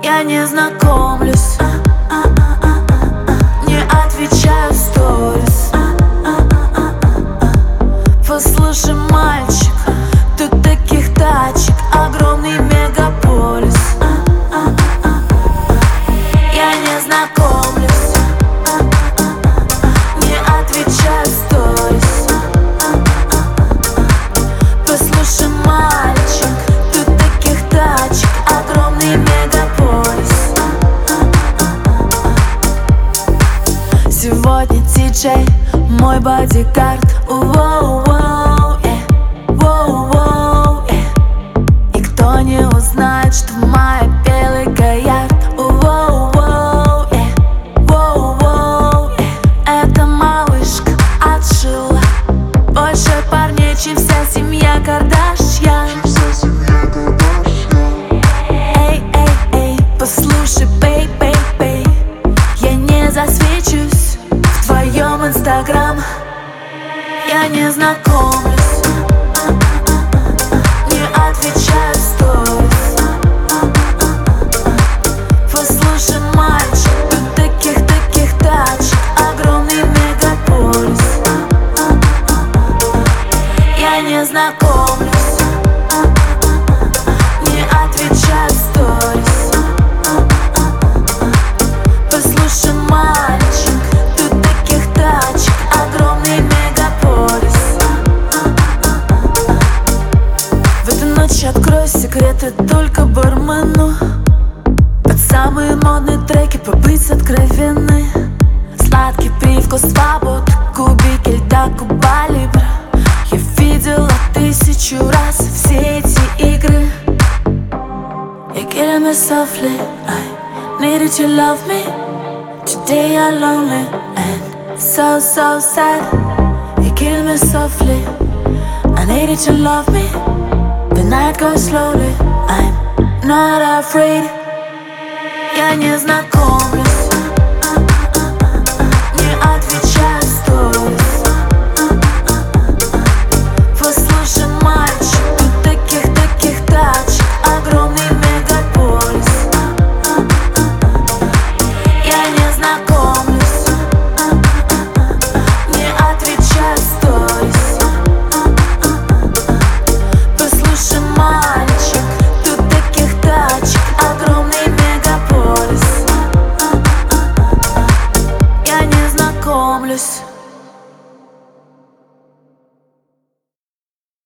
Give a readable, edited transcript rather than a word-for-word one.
Я не знакомлюсь, не отвечаю в сторис. Послушай, мальчик, тут таких тачек огромный мегаполис. Я не знакомлюсь, не отвечаю в сторис. Послушай, мальчик, тут таких тачек огромный мегаполис. Сегодня диджей, мой бодигард. И кто не узнает, что моя белый Гоярд. Эта малышка отшила больше парней, чем вся семья Кардашьян. Эй, эй, эй, послушай, бей, бей, бей, я не засвечусь в твоем инстаграм. Я не знакомлюсь, не отвечаю в сторис. Послушай, мальчик, тут таких тачек огромный мегаполис. Я не знакомлюсь, не отвечаю в сторис. Послушай, мальчик, тут таких тачек огромный мегаполис. В эту ночь открою секреты только бармену. Под самые модные треки побыть откровенной. Сладкий привкус свобод, кубики льда, Куба Либра. Я видела 1000 раз все эти игры. You're killing me softly, I needed to love me. Today I'm lonely and so sad. You kill me softly, I needed to love me. The night goes slowly, I'm not afraid. Я не знакомлюсь,